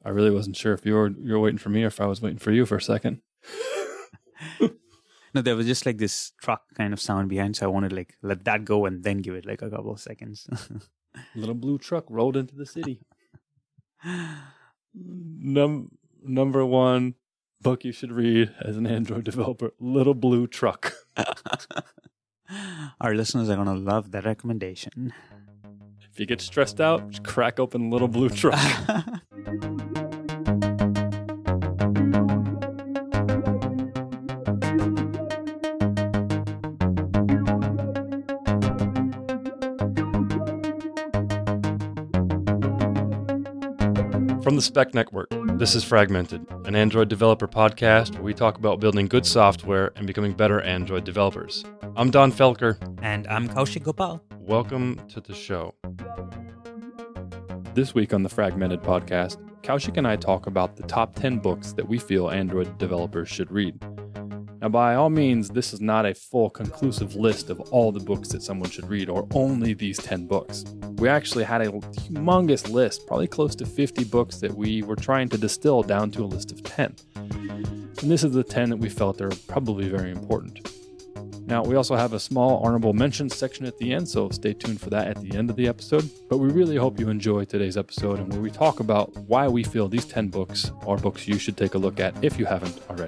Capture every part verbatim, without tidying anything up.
I really wasn't sure if you were you were waiting for me or if I was waiting for you for a second. No, there was just like this truck kind of sound behind, so I wanted to like let that go and then give it like a couple of seconds. Little blue truck rolled into the city. Num- number one book you should read as an Android developer, Little Blue Truck. Our listeners are going to love that recommendation. If you get stressed out, just crack open Little Blue Truck. From the Spec Network, this is Fragmented, an Android developer podcast where we talk about building good software and becoming better Android developers. I'm Don Felker. And I'm Kaushik Gopal. Welcome to the show. This week on the Fragmented podcast, Kaushik and I talk about the top ten books that we feel Android developers should read. Now, by all means, this is not a full, conclusive list of all the books that someone should read, or only these ten books. We actually had a humongous list, probably close to fifty books that we were trying to distill down to a list of ten. And this is the ten that we felt are probably very important. Now, we also have a small honorable mentions section at the end, so stay tuned for that at the end of the episode. But we really hope you enjoy today's episode, and where we talk about why we feel these ten books are books you should take a look at if you haven't already.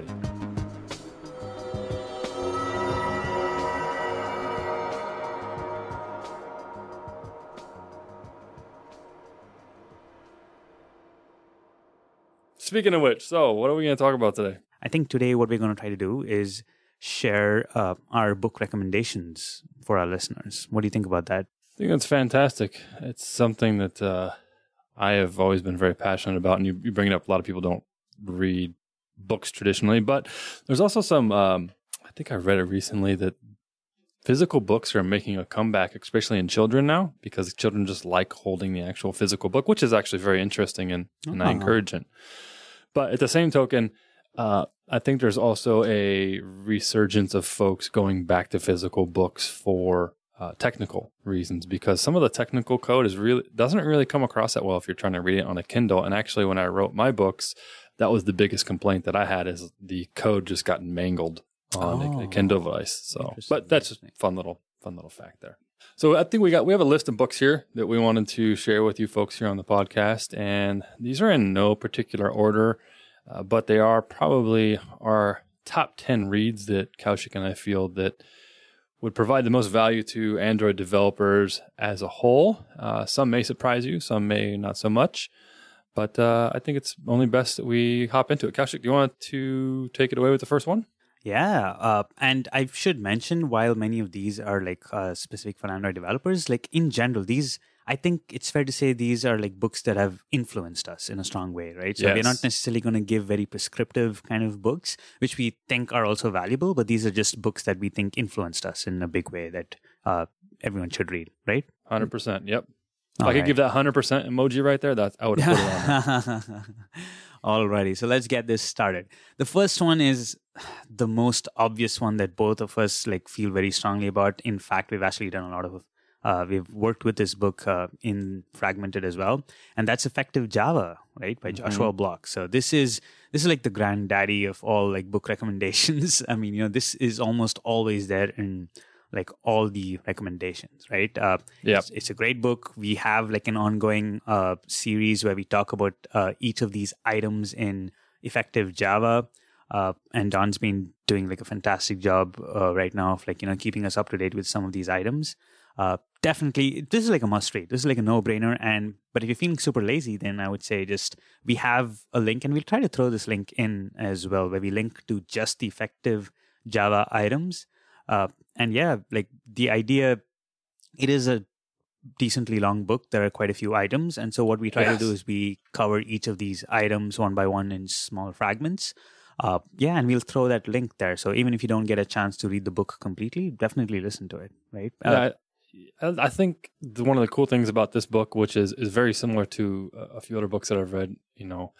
Speaking of which, so what are we going to talk about today? I think today what we're going to try to do is share uh, our book recommendations for our listeners. What do you think about that? I think that's fantastic. It's something that uh, I have always been very passionate about, and you, you bring it up. A lot of people don't read books traditionally, but there's also some, um, I think I read it recently, that physical books are making a comeback, especially in children now, because children just like holding the actual physical book, which is actually very interesting, and, and Uh-huh. I encourage it. But at the same token, uh, I think there's also a resurgence of folks going back to physical books for uh, technical reasons, because some of the technical code is really doesn't really come across that well if you're trying to read it on a Kindle. And actually, when I wrote my books, that was the biggest complaint that I had, is the code just got mangled on Oh, a, a Kindle device. So, interesting, but that's just interesting. fun little fun little fact there. So I think we got we have a list of books here that we wanted to share with you folks here on the podcast, and these are in no particular order, uh, but they are probably our top ten reads that Kaushik and I feel that would provide the most value to Android developers as a whole. Uh, some may surprise you, some may not so much, but uh, I think it's only best that we hop into it. Kaushik, do you want to take it away with the first one? Yeah, uh, and I should mention, while many of these are like uh, specific for Android developers, like in general, these, I think it's fair to say these are like books that have influenced us in a strong way, right? So Yes. we're not necessarily going to give very prescriptive kind of books, which we think are also valuable, but these are just books that we think influenced us in a big way that uh, everyone should read, right? one hundred percent, yep. If All I could right. give that one hundred percent emoji right there, that I would have put it on. Alrighty, so let's get this started. The first one is the most obvious one that both of us like feel very strongly about. In fact, we've actually done a lot of, uh, we've worked with this book uh, in Fragmented as well, and that's Effective Java, right, by Joshua Block. So this is this is like the granddaddy of all like book recommendations. I mean, you know, this is almost always there in like all the recommendations, right? Uh, Yep. it's, it's a great book. We have like an ongoing uh, series where we talk about uh, each of these items in Effective Java. Uh, and Don's been doing like a fantastic job uh, right now of like, you know, keeping us up to date with some of these items. Uh, definitely, this is like a must read. This is like a no brainer. And but if you're feeling super lazy, then I would say just we have a link, and we'll try to throw this link in as well, where we link to just the Effective Java items. Uh, and yeah, like the idea, it is a decently long book. There are quite a few items. And so what we try Yes. to do is we cover each of these items one by one in small fragments. Uh, yeah, and we'll throw that link there. So even if you don't get a chance to read the book completely, definitely listen to it, right? Uh, Yeah, I, I think the, one of the cool things about this book, which is, is very similar to a, a few other books that I've read, you know,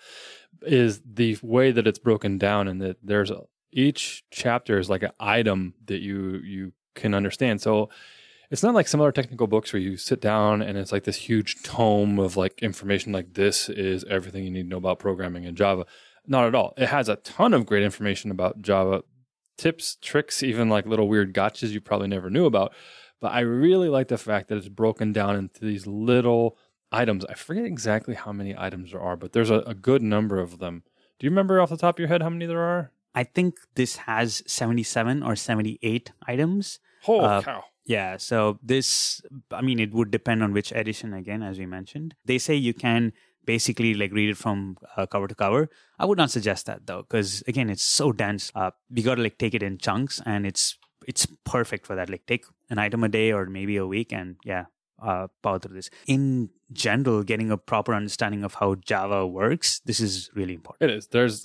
is the way that it's broken down, and that there's a, each chapter is like an item that you you can understand. So it's not like some other technical books where you sit down and it's like this huge tome of like information, like this is everything you need to know about programming in Java. Not at all. It has a ton of great information about Java, tips, tricks, even like little weird gotchas you probably never knew about. But I really like the fact that it's broken down into these little items. I forget exactly how many items there are, but there's a, a good number of them. Do you remember off the top of your head how many there are? I think this has seventy-seven or seventy-eight items. Holy uh, cow. Yeah, so this, I mean, it would depend on which edition, again, as we mentioned. They say you can basically like read it from uh, cover to cover. I would not suggest that though, because again, it's so dense. Uh, you got to like take it in chunks, and it's it's perfect for that. Like take an item a day or maybe a week, and yeah, uh, power through this. In general, getting a proper understanding of how Java works, this is really important. It is. There's,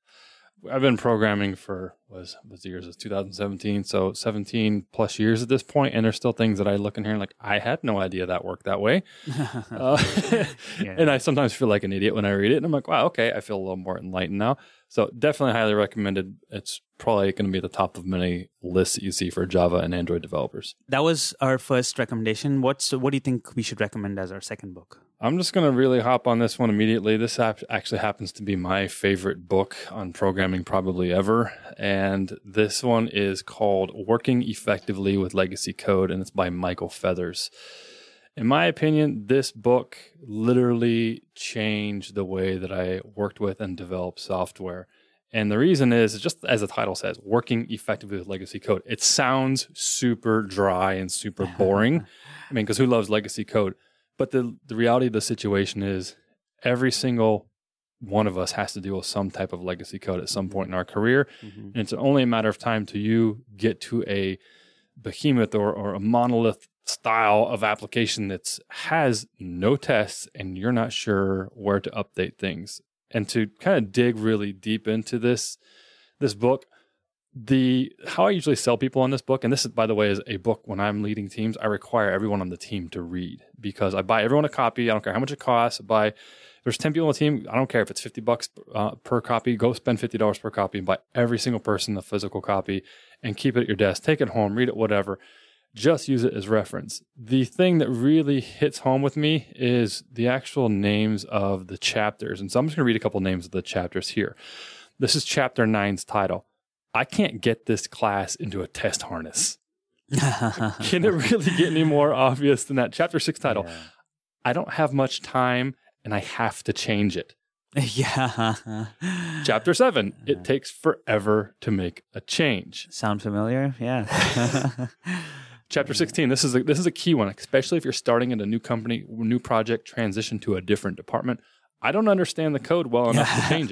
I've been programming for was was the years of two thousand seventeen, so seventeen plus years at this point, and there's still things that I look in here and like I had no idea that worked that way, uh, yeah. And I sometimes feel like an idiot when I read it, and I'm like, wow, okay, I feel a little more enlightened now. So definitely highly recommended. It's probably going to be at the top of many lists that you see for Java and Android developers. That was our first recommendation. What's what do you think we should recommend as our second book? I'm just going to really hop on this one immediately. This actually happens to be my favorite book on programming probably ever. And this one is called Working Effectively with Legacy Code, and it's by Michael Feathers. In my opinion, this book literally changed the way that I worked with and developed software. And the reason is, just as the title says, Working Effectively with Legacy Code. It sounds super dry and super boring. I mean, because who loves legacy code? But the, the reality of the situation is every single one of us has to deal with some type of legacy code at some point in our career. Mm-hmm. And it's only a matter of time till you get to a behemoth or, or a monolith style of application that has no tests and you're not sure where to update things. And to kind of dig really deep into this, this book, the how I usually sell people on this book, and this is, by the way, is a book when I'm leading teams, I require everyone on the team to read because I buy everyone a copy. I don't care how much it costs. I buy, if there's ten people on the team, I don't care if it's fifty bucks uh, per copy. Go spend fifty dollars per copy and buy every single person a physical copy and keep it at your desk. Take it home, read it, whatever. Just use it as reference. The thing that really hits home with me is the actual names of the chapters. And so I'm just going to read a couple names of the chapters here. This is chapter nine's title. I can't get this class into a test harness. Can it really get any more obvious than that? Chapter six title. Yeah. I don't have much time and I have to change it. Yeah. Chapter seven. It takes forever to make a change. Sound familiar? Yeah. Chapter sixteen, this is a, this is a key one, especially if you're starting at a new company, new project, transition to a different department. I don't understand the code well enough to change it.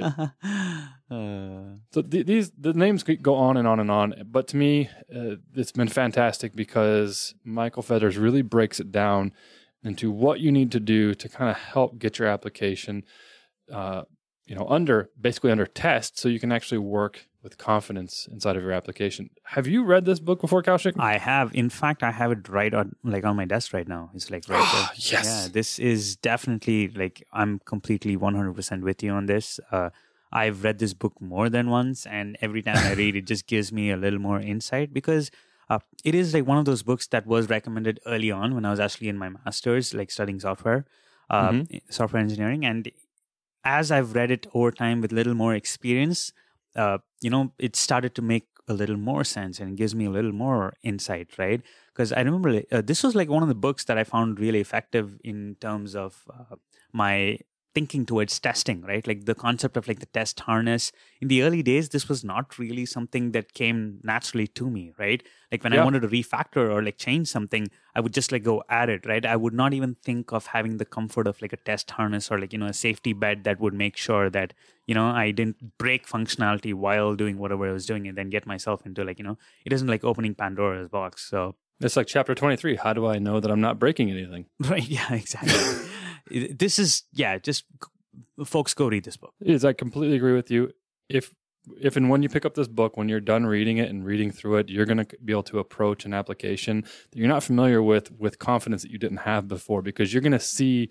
Uh, so th- these the names go on and on and on, but to me, uh, it's been fantastic because Michael Feathers really breaks it down into what you need to do to kind of help get your application, uh, you know, under basically under test, so you can actually work with confidence inside of your application. Have you read this book before, Kaushik? I have. In fact, I have it right on like on my desk right now. It's like right there. Yes. Yeah, this is definitely like I'm completely one hundred percent with you on this. Uh, I've read this book more than once, and every time I read it, just gives me a little more insight because uh, it is like one of those books that was recommended early on when I was actually in my master's, like studying software, uh, mm-hmm. software engineering. And as I've read it over time with a little more experience, uh, you know, it started to make a little more sense and it gives me a little more insight, right? Because I remember uh, this was like one of the books that I found really effective in terms of uh, my thinking towards testing, right? Like the concept of like the test harness. In the early days, this was not really something that came naturally to me, right? Like when yeah. I wanted to refactor or like change something, I would just like go at it, right? I would not even think of having the comfort of like a test harness or like, you know, a safety bed that would make sure that, you know, I didn't break functionality while doing whatever I was doing and then get myself into like, you know, it isn't like opening Pandora's box. So it's like chapter twenty-three. How do I know that I'm not breaking anything? Right. Yeah, exactly. This is, yeah, just folks go read this book. It is. I completely agree with you. If if and when you pick up this book, when you're done reading it and reading through it, you're going to be able to approach an application that you're not familiar with with confidence that you didn't have before, because you're going to see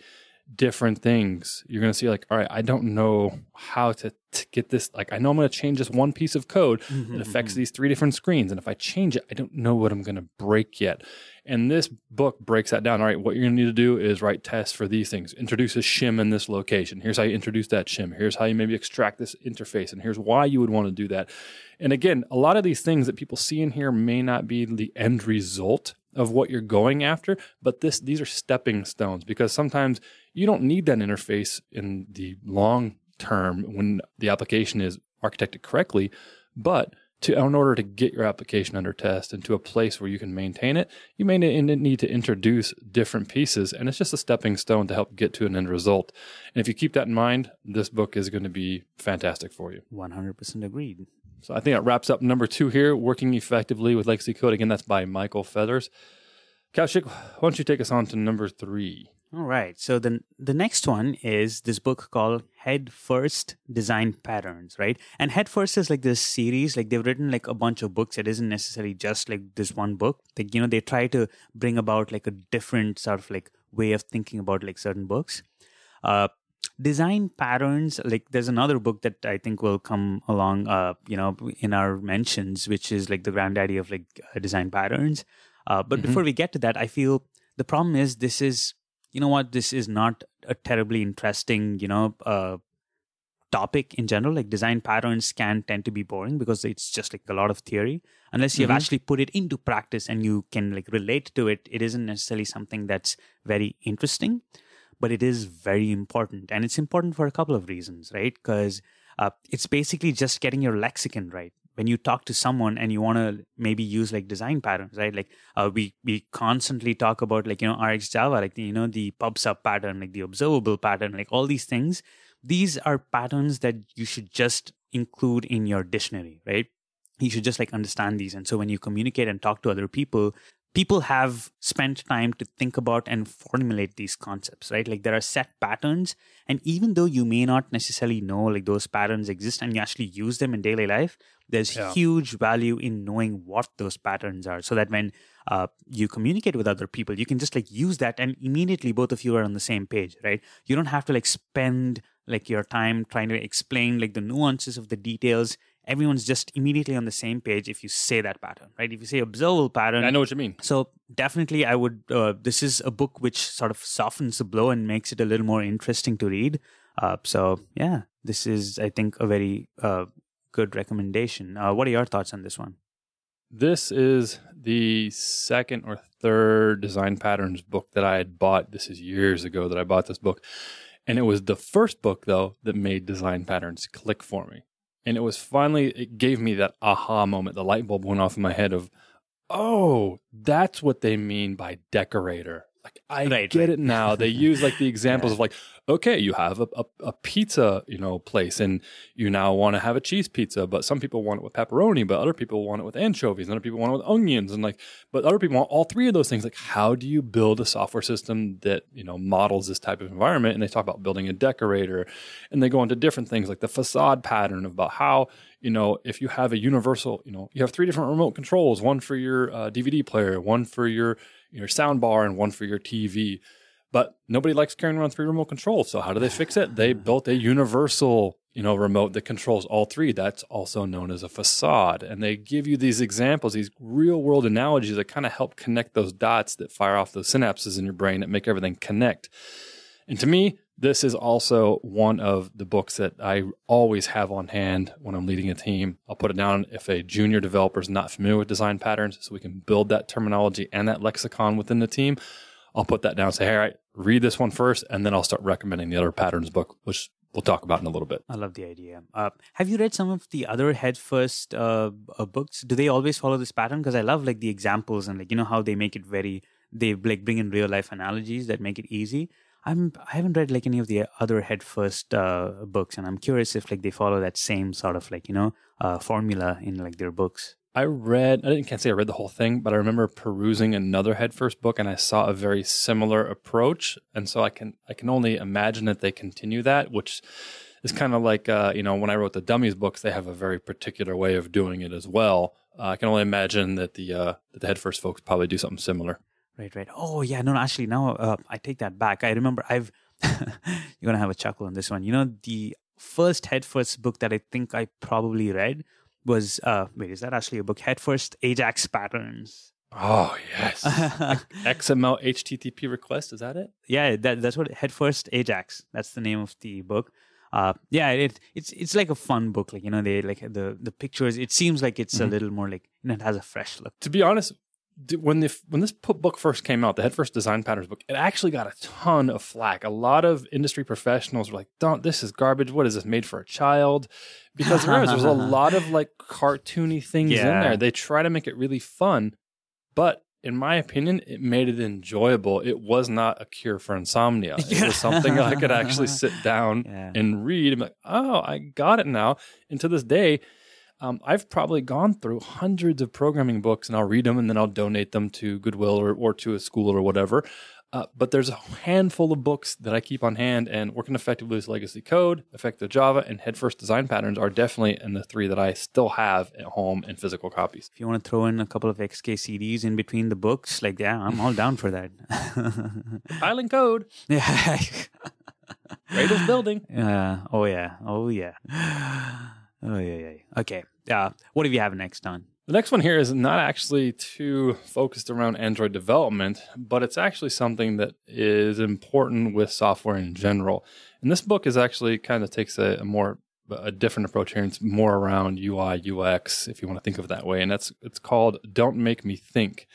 different things. You're going to see like, all right, I don't know how to, to get this. Like, I know I'm going to change this one piece of code Mm-hmm, that affects mm-hmm. these three different screens. And if I change it, I don't know what I'm going to break yet. And this book breaks that down. All right, what you're going to need to do is write tests for these things. Introduce a shim in this location. Here's how you introduce that shim. Here's how you maybe extract this interface. And here's why you would want to do that. And again, a lot of these things that people see in here may not be the end result of what you're going after, but this these are stepping stones, because sometimes you don't need that interface in the long term when the application is architected correctly. But to in order to get your application under test and to a place where you can maintain it, you may need to introduce different pieces, and it's just a stepping stone to help get to an end result. And if you keep that in mind, this book is going to be fantastic for you. one hundred percent agreed. So I think that wraps up number two here, Working Effectively with Legacy Code. Again, that's by Michael Feathers. Kaushik, why don't you take us on to number three? All right. So the the next one is this book called Head First Design Patterns, right? And Head First is like this series, like they've written like a bunch of books. It isn't necessarily just like this one book. Like, you know, they try to bring about like a different sort of like way of thinking about like certain books. Uh, design patterns, like there's another book that I think will come along, uh, you know, in our mentions, which is like the granddaddy of like uh, design patterns. Uh, but mm-hmm. before we get to that, I feel the problem is this is, you know what, this is not a terribly interesting, you know, uh, topic in general. Like design patterns can tend to be boring because it's just like a lot of theory. Unless you've mm-hmm. actually put it into practice and you can like relate to it, it isn't necessarily something that's very interesting, but it is very important. And it's important for a couple of reasons, right? Because uh, it's basically just getting your lexicon right. When you talk to someone and you want to maybe use like design patterns, right? Like uh, we we constantly talk about like, you know, R X Java, like, the, you know, the pub sub pattern, like the observable pattern, like all these things. These are patterns that you should just include in your dictionary, right? You should just like understand these. And so when you communicate and talk to other people, people have spent time to think about and formulate these concepts, right? Like there are set patterns. And even though you may not necessarily know like those patterns exist and you actually use them in daily life, there's yeah. huge value in knowing what those patterns are, so that when uh, you communicate with other people, you can just like use that and immediately both of you are on the same page, right? You don't have to like spend like your time trying to explain like the nuances of the details. Everyone's just immediately on the same page if you say that pattern, right? If you say observable pattern. I know what you mean. So definitely I would, uh, this is a book which sort of softens the blow and makes it a little more interesting to read. Uh, so yeah, this is, I think, a very uh, good recommendation. Uh, what are your thoughts on this one? This is the second or third design patterns book that I had bought. This is years ago that I bought this book. And it was the first book, though, that made design patterns click for me. And it was finally, it gave me that aha moment. The light bulb went off in my head of, oh, that's what they mean by decorator. Like, I right, get right. it now. They use like the examples yeah. of like, okay, you have a, a, a pizza, you know, place, and you now want to have a cheese pizza, but some people want it with pepperoni, but other people want it with anchovies, and other people want it with onions, and like, but other people want all three of those things. Like, how do you build a software system that, you know, models this type of environment? And they talk about building a decorator, and they go into different things like the facade pattern about how, you know, if you have a universal, you know, you have three different remote controls, one for your uh, D V D player, one for your your sound bar, and one for your T V. But nobody likes carrying around three remote controls. So how do they fix it? They built a universal, you know, remote that controls all three. That's also known as a facade. And they give you these examples, these real world analogies that kind of help connect those dots that fire off those synapses in your brain that make everything connect. And to me, this is also one of the books that I always have on hand when I'm leading a team. I'll put it down if a junior developer is not familiar with design patterns, so we can build that terminology and that lexicon within the team. I'll put that down and say, hey, all right, read this one first, and then I'll start recommending the other patterns book, which we'll talk about in a little bit. I love the idea. Uh, have you read some of the other Head First uh, uh, books? Do they always follow this pattern? Because I love like the examples and like, you know, how they make it very, they like bring in real life analogies that make it easy. I'm, I haven't read like any of the other Head First uh, books, and I'm curious if like they follow that same sort of like, you know, uh, formula in like their books. I read, I didn't, can't say I read the whole thing, but I remember perusing another Head First book, and I saw a very similar approach. And so I can I can only imagine that they continue that, which is kind of like, uh, you know, when I wrote the Dummies books, they have a very particular way of doing it as well. Uh, I can only imagine that the uh, that the Head First folks probably do something similar. Right, right. Oh, yeah. No, no actually, now uh, I take that back. I remember I've you're gonna have a chuckle on this one. You know, the first Head First book that I think I probably read was uh wait, is that actually a book? Head First Ajax Patterns. Oh yes, like X M L H T T P request. Is that it? Yeah, that that's what Head First Ajax. That's the name of the book. Uh, yeah, it it's it's like a fun book. Like, you know, they like the the pictures. It seems like it's mm-hmm. a little more like, you know, it has a fresh look. To be honest, when the when this book first came out, the Head First Design Patterns book, it actually got a ton of flack. A lot of industry professionals were like, "Don't, this is garbage. What is this, made for a child?" Because there was a lot of like cartoony things yeah. in there. They try to make it really fun, but in my opinion, it made it enjoyable. It was not a cure for insomnia. It was something I could actually sit down yeah. and read and be like, "Oh, I got it now." And to this day, Um, I've probably gone through hundreds of programming books, and I'll read them and then I'll donate them to Goodwill or, or to a school or whatever. Uh, but there's a handful of books that I keep on hand, and Working Effectively with Legacy Code, Effective Java, and Head First Design Patterns are definitely in the three that I still have at home in physical copies. If you want to throw in a couple of X K C Ds in between the books, like, yeah, I'm all down for that. Island Code. Yeah. Rails building. Uh, oh, yeah. Oh, yeah. Oh, yeah, yeah. Okay. Uh, what do you have next, Don? The next one here is not actually too focused around Android development, but it's actually something that is important with software in general. And this book is actually kind of takes a, a more a different approach here. And it's more around U I, U X, if you want to think of it that way. And that's it's called Don't Make Me Think.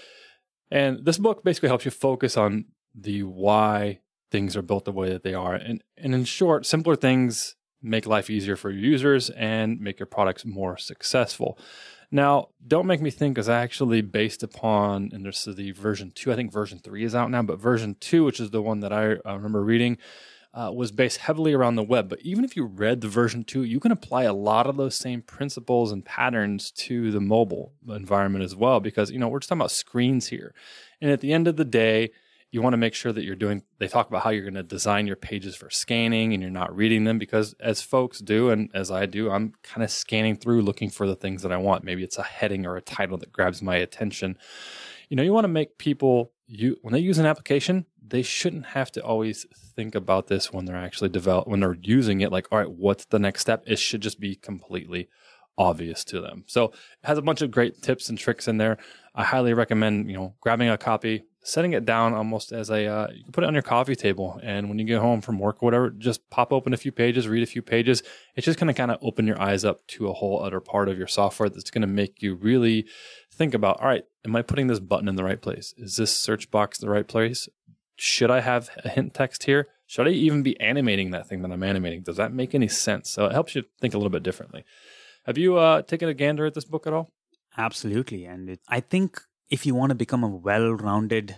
And this book basically helps you focus on the why things are built the way that they are. And, and in short, simpler things make life easier for your users and make your products more successful. Now, Don't Make Me Think is actually based upon, and this is the version two, I think version three is out now, but version two, which is the one that I uh, remember reading, uh, was based heavily around the web. But even if you read the version two, you can apply a lot of those same principles and patterns to the mobile environment as well, because, you know, we're just talking about screens here. And at the end of the day, you want to make sure that you're doing, they talk about how you're going to design your pages for scanning and you're not reading them, because as folks do, and as I do, I'm kind of scanning through looking for the things that I want. Maybe it's a heading or a title that grabs my attention. You know, you want to make people, you when they use an application, they shouldn't have to always think about this when they're actually develop, when they're using it, like, all right, what's the next step? It should just be completely obvious to them. So it has a bunch of great tips and tricks in there. I highly recommend, you know, grabbing a copy, setting it down almost as a, uh, you can put it on your coffee table. And when you get home from work or whatever, just pop open a few pages, read a few pages. It's just going to kind of open your eyes up to a whole other part of your software that's going to make you really think about, all right, am I putting this button in the right place? Is this search box the right place? Should I have a hint text here? Should I even be animating that thing that I'm animating? Does that make any sense? So it helps you think a little bit differently. Have you uh, taken a gander at this book at all? Absolutely. And it, I think if you want to become a well-rounded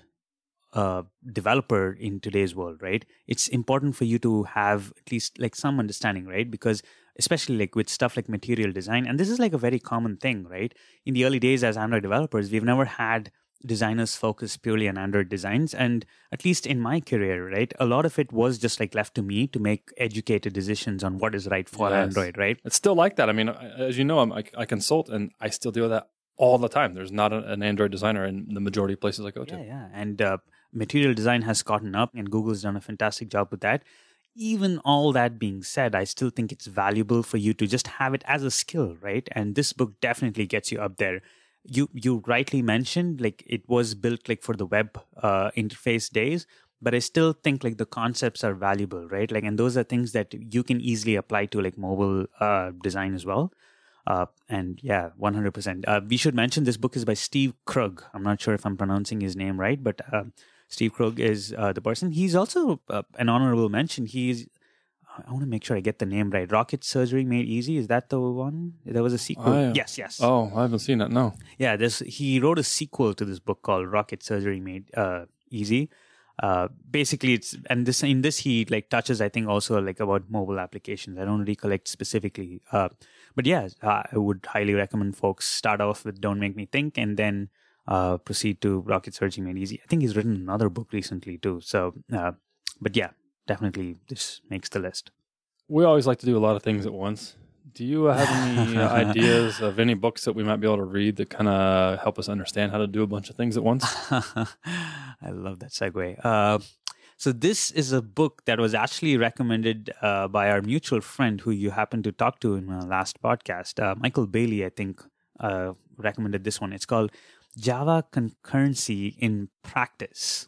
uh, developer in today's world, right, it's important for you to have at least like some understanding, right? Because especially like with stuff like material design, and this is like a very common thing, right? In the early days as Android developers, we've never had designers focus purely on Android designs. And at least in my career, right, a lot of it was just like left to me to make educated decisions on what is right for yes. Android, right? It's still like that. I mean, as you know, I'm, I, I consult and I still deal with that all the time. There's not a, an Android designer in the majority of places I go to. Yeah, yeah. And uh, material design has gotten up, and Google's done a fantastic job with that. Even all that being said, I still think it's valuable for you to just have it as a skill, right? And this book definitely gets you up there. You you rightly mentioned like it was built like for the web uh, interface days, but I still think like the concepts are valuable, right? Like, and those are things that you can easily apply to like mobile uh, design as well. Uh, and yeah, one hundred percent. Uh, we should mention this book is by Steve Krug. I'm not sure if I'm pronouncing his name right, but uh, Steve Krug is uh, the person. He's also uh, an honorable mention. He's I want to make sure I get the name right. Rocket Surgery Made Easy. Is that the one? There was a sequel. Oh, yeah. Yes, yes. Oh, I haven't seen that. No. Yeah, this he wrote a sequel to this book called Rocket Surgery Made uh, Easy. Uh, basically, it's and this in this he like touches I think also like about mobile applications. I don't recollect specifically, uh, but yeah, uh, I would highly recommend folks start off with Don't Make Me Think and then uh, proceed to Rocket Surgery Made Easy. I think he's written another book recently too. So, uh, but yeah. Definitely, this makes the list. We always like to do a lot of things at once. Do you have any ideas of any books that we might be able to read that kind of help us understand how to do a bunch of things at once? I love that segue. Uh, So this is a book that was actually recommended uh, by our mutual friend who you happened to talk to in our last podcast. Uh, Michael Bailey, I think, uh, recommended this one. It's called Java Concurrency in Practice.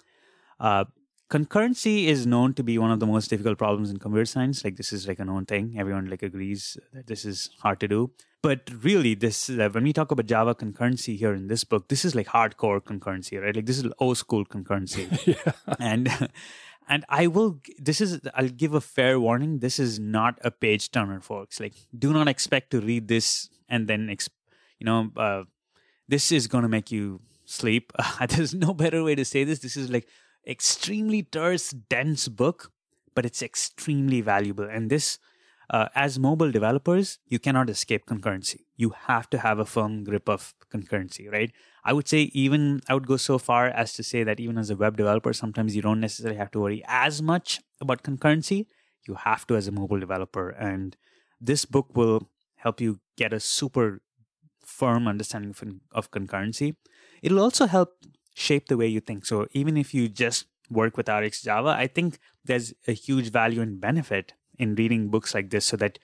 Uh, concurrency is known to be one of the most difficult problems in computer science. Like, this is like a known thing. Everyone like agrees that this is hard to do. But really, this uh, when we talk about Java concurrency here in this book, this is like hardcore concurrency, right? Like, this is old school concurrency. yeah. And and I will, this is, I'll give a fair warning. This is not a page turner, folks. Like, do not expect to read this and then, exp- you know, uh, this is going to make you sleep. Uh, there's no better way to say this. This is like extremely terse, dense book, but it's extremely valuable. And this, Uh, as mobile developers, you cannot escape concurrency. You have to have a firm grip of concurrency, right? I would say even, I would go so far as to say that even as a web developer, sometimes you don't necessarily have to worry as much about concurrency. You have to as a mobile developer. And this book will help you get a super firm understanding of, of concurrency. It'll also help shape the way you think. So even if you just work with R X Java, I think there's a huge value and benefit in reading books like this so that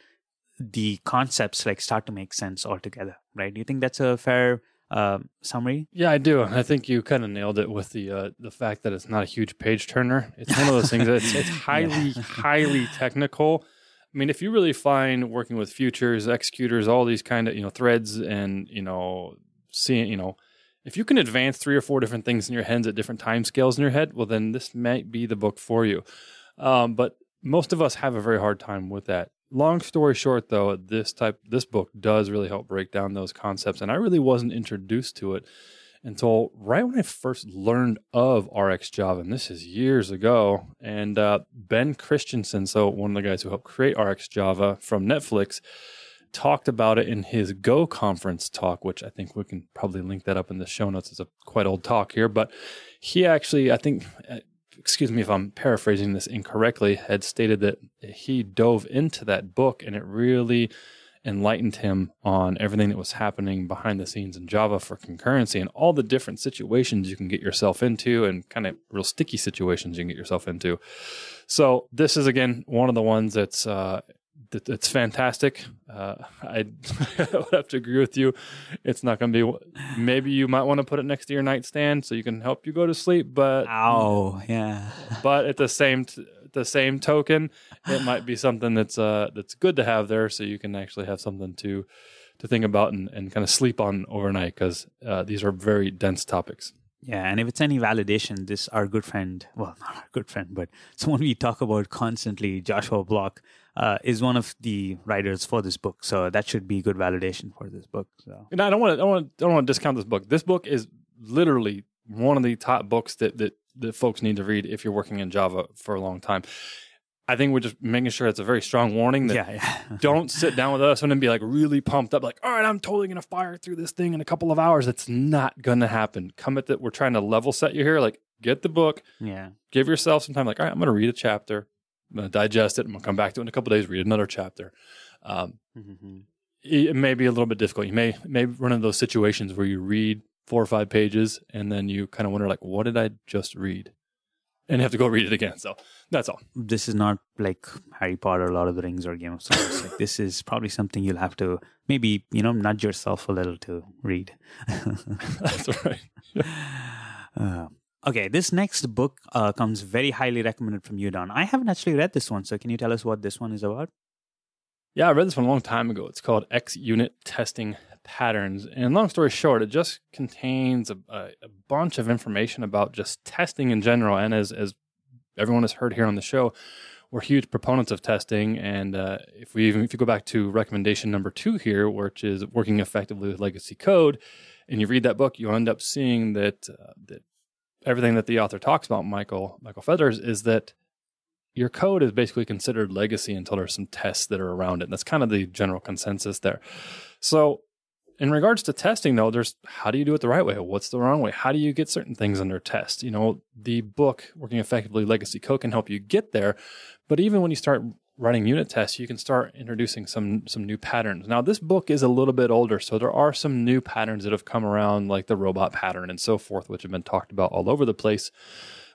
the concepts like start to make sense altogether, right? Do you think that's a fair uh, summary? Yeah, I do. I think you kind of nailed it with the uh, the fact that it's not a huge page turner. It's one of those things that it's, it's highly, yeah. highly technical. I mean, if you really find working with futures, executors, all these kind of, you know, threads and, you know, seeing, you know, if you can advance three or four different things in your heads at different time scales in your head, well, then this might be the book for you. Um, but most of us have a very hard time with that. Long story short, though, this type, this book does really help break down those concepts. And I really wasn't introduced to it until right when I first learned of R X Java. And this is years ago. And uh, Ben Christensen, so one of the guys who helped create R X Java from Netflix, talked about it in his Go conference talk, which I think we can probably link that up in the show notes. It's a quite old talk here. But he actually, I think... excuse me if I'm paraphrasing this incorrectly, had stated that he dove into that book and it really enlightened him on everything that was happening behind the scenes in Java for concurrency and all the different situations you can get yourself into and kind of real sticky situations you can get yourself into. So this is, again, one of the ones that's uh, that, that's fantastic. Uh, I, I would have to agree with you. It's not going to be, maybe you might want to put it next to your nightstand so you can help you go to sleep, but Ow, yeah. But at the same t- the same token, it might be something that's uh that's good to have there so you can actually have something to to think about and, and kind of sleep on overnight because uh, these are very dense topics. Yeah, and if it's any validation, this our good friend, well, not our good friend, but someone we talk about constantly, Joshua Block, uh, is one of the writers for this book. So that should be good validation for this book. So, and I don't want to, I don't want to, I don't want to discount this book. This book is literally one of the top books that that that folks need to read if you're working in Java for a long time. I think we're just making sure it's a very strong warning that yeah, yeah. don't sit down with us and then be like really pumped up, like, all right, I'm totally going to fire through this thing in a couple of hours. It's not going to happen. Come at that. We're trying to level set you here. Like, get the book. Yeah. Give yourself some time. Like, all right, I'm going to read a chapter. I'm going to digest it. I'm going to come back to it in a couple of days, read another chapter. Um, mm-hmm. It may be a little bit difficult. You may, may run into those situations where you read four or five pages and then you kind of wonder, like, what did I just read? And you have to go read it again. So that's all. This is not like Harry Potter, Lord of the Rings, or Game of Thrones. Like, this is probably something you'll have to maybe, you know, nudge yourself a little to read. That's right. uh, okay, this next book uh, comes very highly recommended from you, Don. I haven't actually read this one. So can you tell us what this one is about? Yeah, I read this one a long time ago. It's called X-Unit Testing Patterns. And long story short, it just contains a, a, a bunch of information about just testing in general. And as, as everyone has heard here on the show, we're huge proponents of testing. And uh, if we even if you go back to recommendation number two here, which is working effectively with legacy code, and you read that book, you end up seeing that uh, that everything that the author talks about, Michael Michael Feathers, is that your code is basically considered legacy until there's some tests that are around it. And that's kind of the general consensus there. So in regards to testing, though, there's how do you do it the right way? What's the wrong way? How do you get certain things under test? You know, the book, Working Effectively Legacy Code, can help you get there. But even when you start writing unit tests, you can start introducing some some new patterns. Now, this book is a little bit older, so there are some new patterns that have come around, like the robot pattern and so forth, which have been talked about all over the place.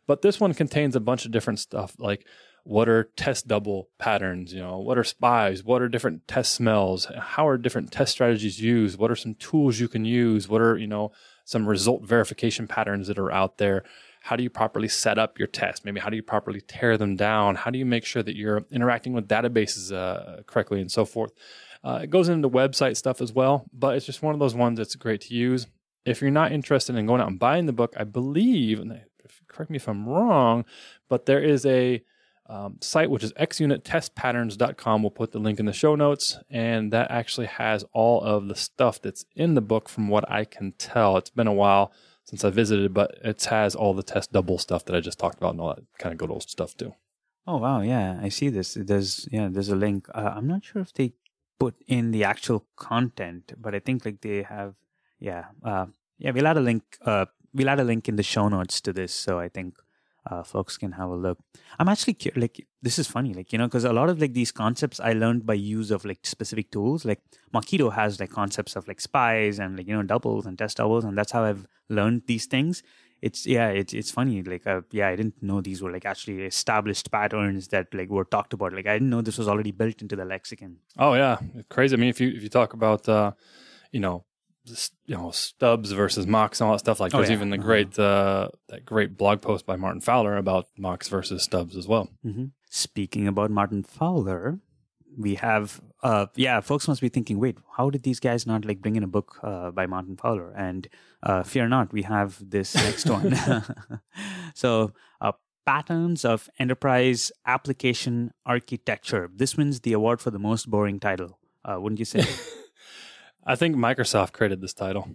But this one contains a bunch of different stuff, like what are test double patterns, you know, what are spies, what are different test smells, how are different test strategies used, what are some tools you can use, what are, you know, some result verification patterns that are out there. How do you properly set up your test? Maybe how do you properly tear them down? How do you make sure that you're interacting with databases uh, correctly and so forth? Uh, it goes into website stuff as well, but it's just one of those ones that's great to use. If you're not interested in going out and buying the book, I believe, and correct me if I'm wrong, but there is a um, site which is x unit test patterns dot com. We'll put the link in the show notes, and that actually has all of the stuff that's in the book from what I can tell. It's been a while since I visited, but it has all the test double stuff that I just talked about and all that kind of good old stuff too. Oh, wow. Yeah, I see this. There's, yeah, there's a link. Uh, I'm not sure if they put in the actual content, but I think like they have, yeah, uh, yeah, we'll add a link, uh, we'll add a link in the show notes to this. So I think uh, folks can have a look. I'm actually curious, like, this is funny, like, you know, because a lot of like these concepts I learned by use of like specific tools. Like Mockito has like concepts of like spies and like, you know, doubles and test doubles. And that's how I've learned these things. It's, yeah, it's it's funny. Like, uh, yeah, I didn't know these were like actually established patterns that like were talked about. Like, I didn't know this was already built into the lexicon. Oh yeah, it's crazy. I mean, if you if you talk about, uh, you know, you know, stubs versus mocks and all that stuff, like there's oh, yeah. even the great uh, that great blog post by Martin Fowler about mocks versus stubs as well. Mm-hmm. Speaking about Martin Fowler, we have, uh, yeah, folks must be thinking, wait, how did these guys not like bring in a book uh, by Martin Fowler? And uh, fear not, we have this next one. So, uh, Patterns of Enterprise Application Architecture. This wins the award for the most boring title, uh, wouldn't you say? I think Microsoft created this title.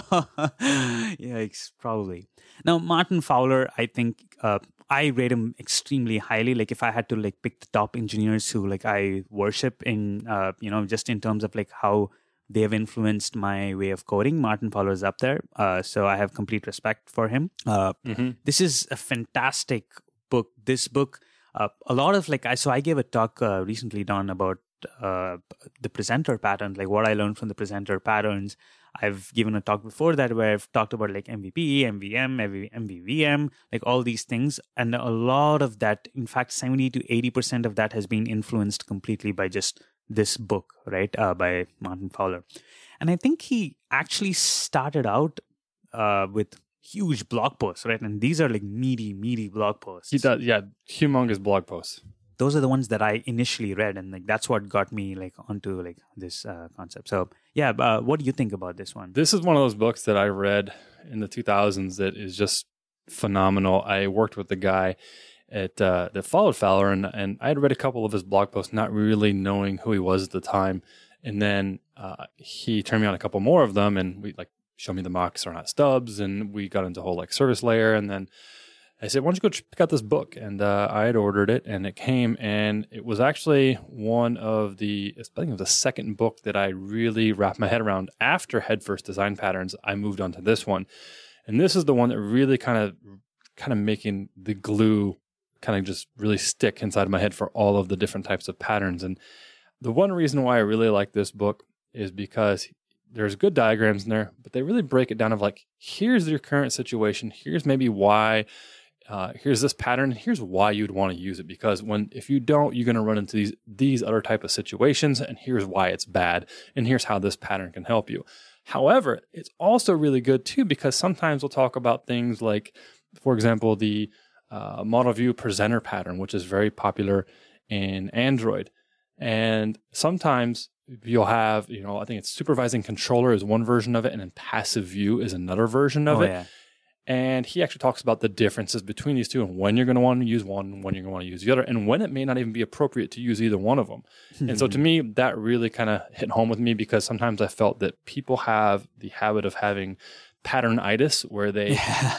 Yikes, probably. Now, Martin Fowler, I think uh, I rate him extremely highly. Like, if I had to like pick the top engineers who like I worship in, uh, you know, just in terms of like how they have influenced my way of coding, Martin Fowler is up there. Uh, so I have complete respect for him. Uh, mm-hmm. This is a fantastic book. This book, uh, a lot of like, I so I gave a talk uh, recently, Don, about uh the presenter patterns, like what I learned from the presenter patterns. I've given a talk before that where I've talked about like M V P, M V M, M V V M, like all these things. And a lot of that, in fact, seventy to eighty percent of that has been influenced completely by just this book, right? Uh, by Martin Fowler. And I think he actually started out uh, with huge blog posts, right? And these are like meaty, meaty blog posts. He does, yeah, humongous blog posts. Those are the ones that I initially read, and like that's what got me like onto like this uh, concept. So yeah, uh, what do you think about this one? This is one of those books that I read in the two thousands that is just phenomenal. I worked with the guy at uh, that followed Fowler, and and I had read a couple of his blog posts, not really knowing who he was at the time, and then uh, he turned me on a couple more of them, and we like showed me the mocks are not stubs, and we got into the whole like service layer, and then I said, why don't you go pick out this book? And uh, I had ordered it, and it came, and it was actually one of the, I think it was the second book that I really wrapped my head around. After Headfirst Design Patterns, I moved on to this one. And this is the one that really kind of, kind of making the glue kind of just really stick inside of my head for all of the different types of patterns. And the one reason why I really like this book is because there's good diagrams in there, but they really break it down of like, here's your current situation. Here's maybe why. Uh, here's this pattern, and here's why you'd want to use it. Because when if you don't, you're going to run into these these other type of situations, and here's why it's bad, and here's how this pattern can help you. However, it's also really good too, because sometimes we'll talk about things like, for example, the uh, model view presenter pattern, which is very popular in Android. And sometimes you'll have, you know, I think it's supervising controller is one version of it, and then passive view is another version of oh, it. Yeah. And he actually talks about the differences between these two and when you're going to want to use one and when you're going to want to use the other, and when it may not even be appropriate to use either one of them. And so to me, that really kind of hit home with me, because sometimes I felt that people have the habit of having patternitis, where they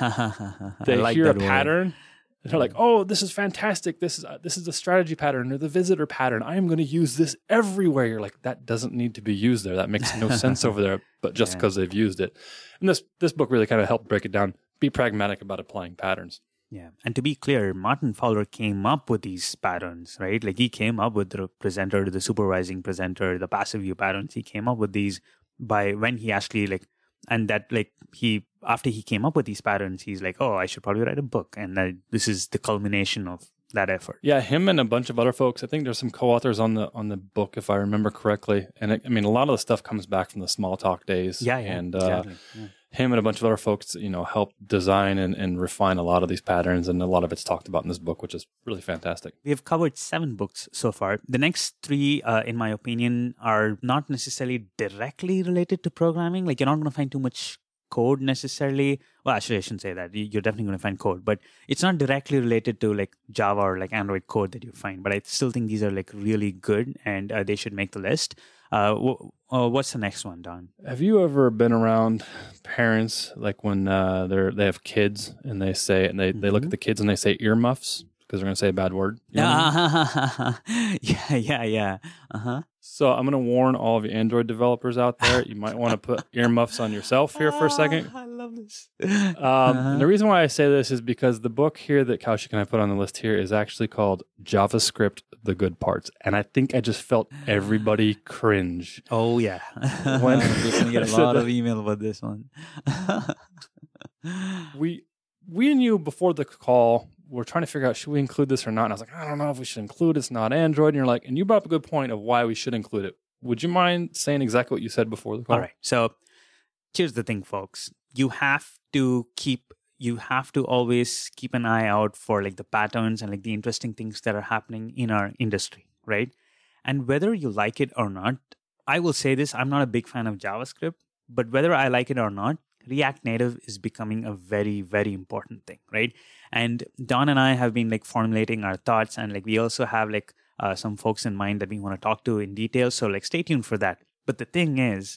they like hear a pattern and they're like, oh, this is fantastic. This is uh, this is the strategy pattern or the visitor pattern. I am going to use this everywhere. You're like, that doesn't need to be used there. That makes no sense over there, but just because yeah. they've used it. And this this book really kind of helped break it down. Be pragmatic about applying patterns. Yeah. And to be clear, Martin Fowler came up with these patterns, right? Like he came up with the presenter, the supervising presenter, the passive view patterns. He came up with these by when he actually like, and that like he after he came up with these patterns, he's like, oh, I should probably write a book. And that this is the culmination of that effort. Yeah, him and a bunch of other folks. I think there's some co-authors on the on the book, if I remember correctly. And it, I mean, a lot of the stuff comes back from the small talk days. Yeah, yeah, and uh, exactly. Yeah. Him and a bunch of other folks, you know, help design and, and refine a lot of these patterns, and a lot of it's talked about in this book, which is really fantastic. We have covered seven books so far. The next three, uh, in my opinion, are not necessarily directly related to programming. Like, you're not going to find too much code necessarily. Well, actually, I shouldn't say that. You're definitely going to find code, but it's not directly related to like Java or like Android code that you find. But I still think these are like really good, and uh, they should make the list. Uh, w- uh, what's the next one, Don? Have you ever been around parents, like when uh, they're they have kids and they say and they, mm-hmm. they look at the kids and they say earmuffs because they're going to say a bad word? You know uh, yeah, yeah, yeah. Uh-huh. So I'm going to warn all of you Android developers out there. You might want to put earmuffs on yourself here for a second. I love this. Um, uh-huh. And the reason why I say this is because the book here that Kaushik and I put on the list here is actually called JavaScript, The Good Parts. And I think I just felt everybody cringe. Oh, yeah. When We're going to get a lot of email about this one. we, we and you, before the call, we're trying to figure out, should we include this or not? And I was like, I don't know if we should include it. It's not Android. And you're like, and you brought up a good point of why we should include it. Would you mind saying exactly what you said before the call? All right. So here's the thing, folks. You have to keep, you have to always keep an eye out for like the patterns and like the interesting things that are happening in our industry, right? And whether you like it or not, I will say this, I'm not a big fan of JavaScript, but whether I like it or not, React Native is becoming a very, very important thing, right? And Don and I have been like formulating our thoughts, and like we also have like uh, some folks in mind that we want to talk to in detail. So like stay tuned for that. But the thing is,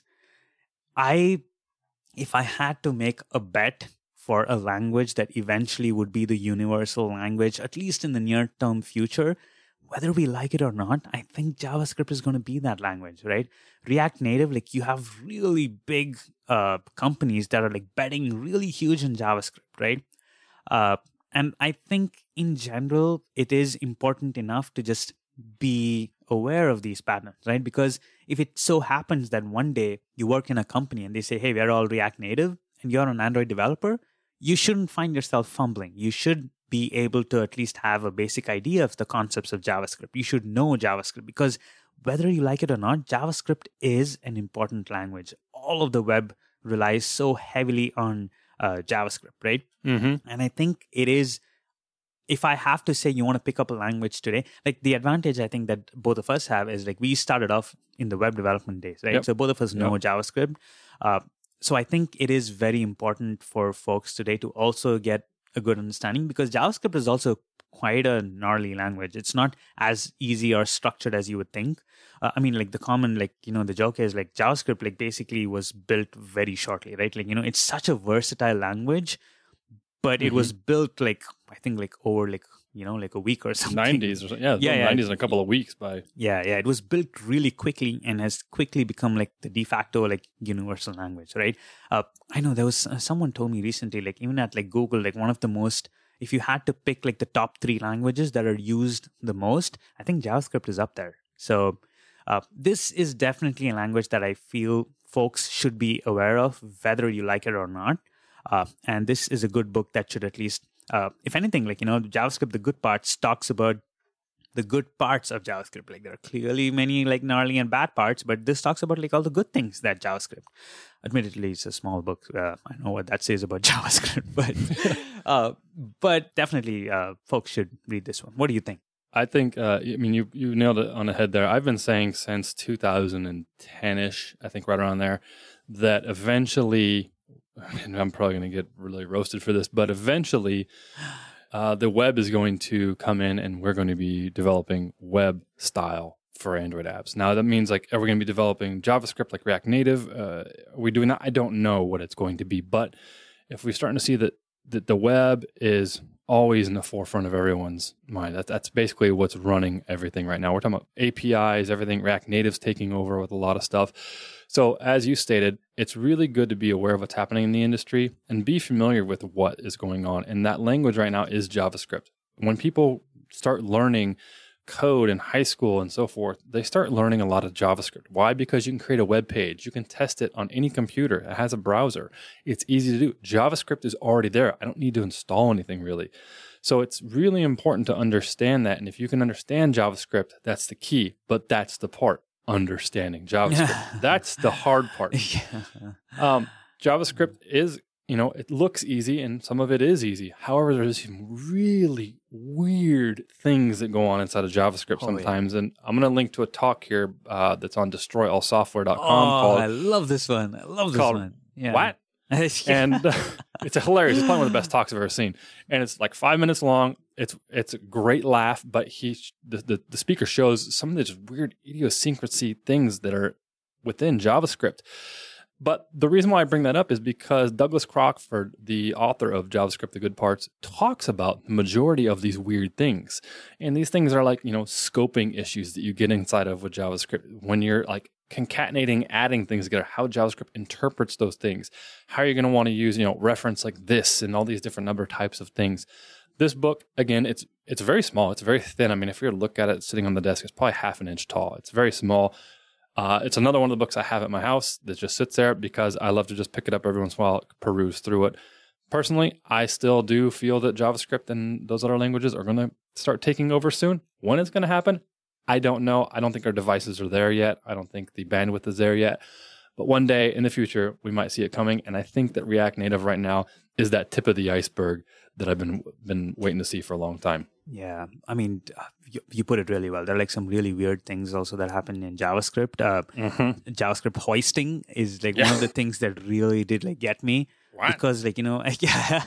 I, if I had to make a bet for a language that eventually would be the universal language, at least in the near term future, whether we like it or not, I think JavaScript is going to be that language, right? React Native, like you have really big uh, companies that are like betting really huge in JavaScript, right? Uh, and I think in general, it is important enough to just be aware of these patterns, right? Because if it so happens that one day you work in a company and they say, hey, we're all React Native, and you're an Android developer, you shouldn't find yourself fumbling. You should be able to at least have a basic idea of the concepts of JavaScript. You should know JavaScript, because whether you like it or not, JavaScript is an important language. All of the web relies so heavily on uh, JavaScript, right? Mm-hmm. And I think it is, if I have to say you want to pick up a language today, like the advantage I think that both of us have is like we started off in the web development days, right? Yep. So both of us know Yep. JavaScript. Uh, so I think it is very important for folks today to also get a good understanding, because JavaScript is also quite a gnarly language. It's not as easy or structured as you would think. Uh, I mean, like the common, like, you know, the joke is like JavaScript, like basically was built very shortly, right? Like, you know, it's such a versatile language, but it mm-hmm. was built like, I think like over like, you know, like a week or something. nineties or something. Yeah, yeah, yeah. nineties in a couple of weeks by. Yeah, yeah. It was built really quickly and has quickly become like the de facto like universal language, right? Uh, I know there was uh, someone told me recently, like even at like Google, like one of the most, if you had to pick like the top three languages that are used the most, I think JavaScript is up there. So uh, this is definitely a language that I feel folks should be aware of, whether you like it or not. Uh, and this is a good book that should at least, uh, if anything, like, you know, JavaScript, the good parts, talks about the good parts of JavaScript. Like there are clearly many like gnarly and bad parts, but this talks about like all the good things that JavaScript. Admittedly, it's a small book. Uh, I know what that says about JavaScript, but uh, but definitely uh, folks should read this one. What do you think? I think, uh, I mean, you, you nailed it on the head there. I've been saying since two thousand ten-ish, I think right around there, that eventually, and I'm probably going to get really roasted for this, but eventually uh, the web is going to come in and we're going to be developing web style for Android apps. Now, that means like, are we going to be developing JavaScript like React Native? Uh, are we doing that? I don't know what it's going to be, but if we're starting to see that, that the web is always in the forefront of everyone's mind, that, that's basically what's running everything right now. We're talking about A P Is, everything. React Native's taking over with a lot of stuff. So as you stated, it's really good to be aware of what's happening in the industry and be familiar with what is going on. And that language right now is JavaScript. When people start learning code in high school and so forth, they start learning a lot of JavaScript. Why? Because you can create a web page. You can test it on any computer. It has a browser. It's easy to do. JavaScript is already there. I don't need to install anything really. So it's really important to understand that. And if you can understand JavaScript, that's the key. But that's the part, understanding JavaScript. That's the hard part. Yeah. Um, JavaScript is, you know, it looks easy and some of it is easy. However, there's some really weird things that go on inside of JavaScript Oh, sometimes. And I'm going to link to a talk here uh, that's on destroy all software dot com Oh, called I love this one. I love this called one. Yeah. What? Yeah. And uh, it's a hilarious. It's probably one of the best talks I've ever seen. And it's like five minutes long. It's it's a great laugh, but he the, the, the speaker shows some of the just weird idiosyncrasy things that are within JavaScript. But the reason why I bring that up is because Douglas Crockford, the author of JavaScript, The Good Parts, talks about the majority of these weird things. And these things are like, you know, scoping issues that you get inside of with JavaScript when you're like concatenating, adding things together, how JavaScript interprets those things, how you're going to want to use, you know, reference like this and all these different number types of things. This book, again, it's it's very small. It's very thin. I mean, if you were to look at it sitting on the desk, it's probably half an inch tall. It's very small. Uh, it's another one of the books I have at my house that just sits there because I love to just pick it up every once in a while, peruse through it. Personally, I still do feel that JavaScript and those other languages are going to start taking over soon. When it's going to happen, I don't know. I don't think our devices are there yet. I don't think the bandwidth is there yet. But one day in the future, we might see it coming. And I think that React Native right now is that tip of the iceberg that I've been been waiting to see for a long time. Yeah, I mean, you, you put it really well. There are like some really weird things also that happen in JavaScript. Uh, Mm-hmm. JavaScript hoisting is like Yeah. one of the things that really did like get me What? because like, you know, yeah.